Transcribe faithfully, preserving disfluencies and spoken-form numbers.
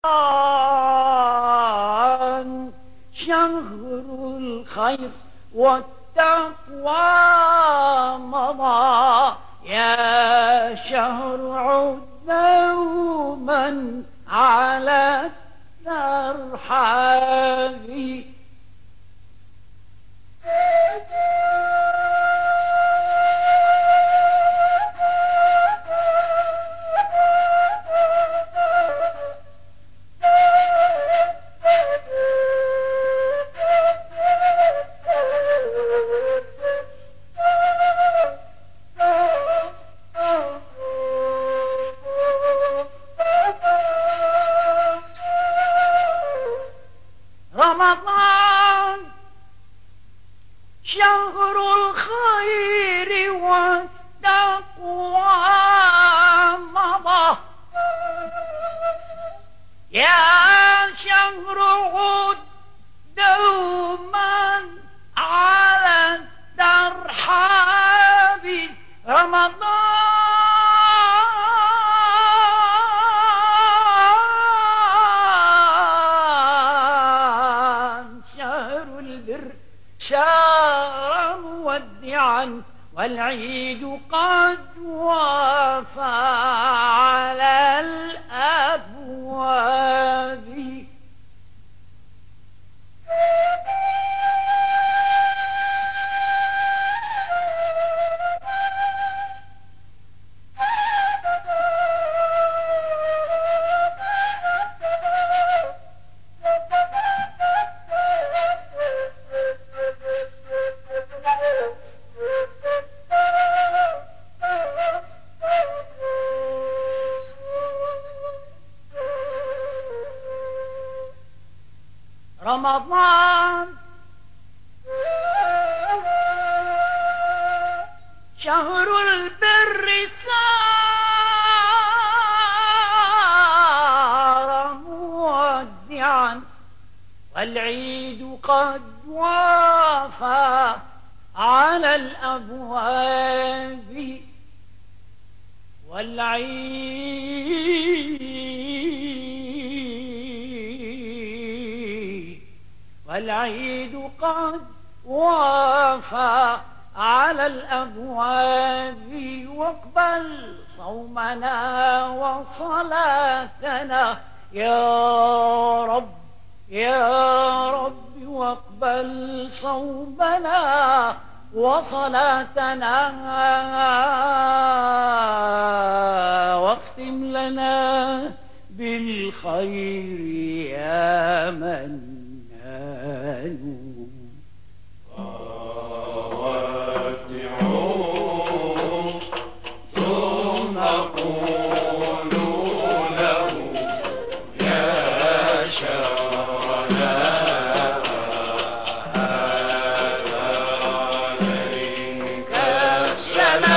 شهر الخير والتقوى مضى، يا شهر عد دوما على الترحاب. رمضان شهر الخير والتقوى مضى، يا شهر عد دوما على الترحاب. رمضان شهر مودعا والعيد قد وافى على الأبواب. رمضان شهر البر سار مودعا والعيد قد وافى على الأبواب. والعيد والعيد قد وافى على الأبواب. واقبل صومنا وصلاتنا يا رب يا رب، واقبل صومنا وصلاتنا واختم لنا بالخير يا منان. Salam.